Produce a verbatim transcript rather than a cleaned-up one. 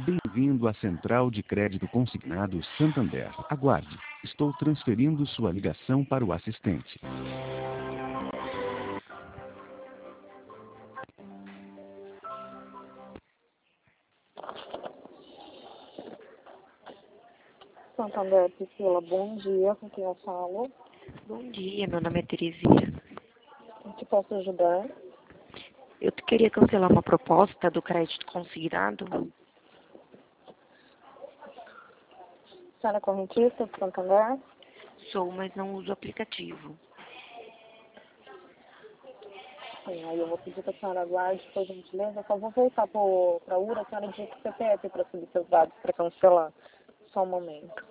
Bem-vindo à Central de Crédito Consignado Santander. Aguarde. Estou transferindo sua ligação para o assistente. Santander, Priscila, bom dia, com quem eu falo? Bom dia, meu nome é Terezinha. Em que posso ajudar? Eu queria cancelar uma proposta do crédito consignado. Senhora correntista do Santander? Sou, mas não uso o aplicativo. Sim, aí eu vou pedir para a senhora aguarde, por gentileza. Eu só vou voltar para a URA, a senhora digita o C P F para subir seus dados para cancelar. Só um momento.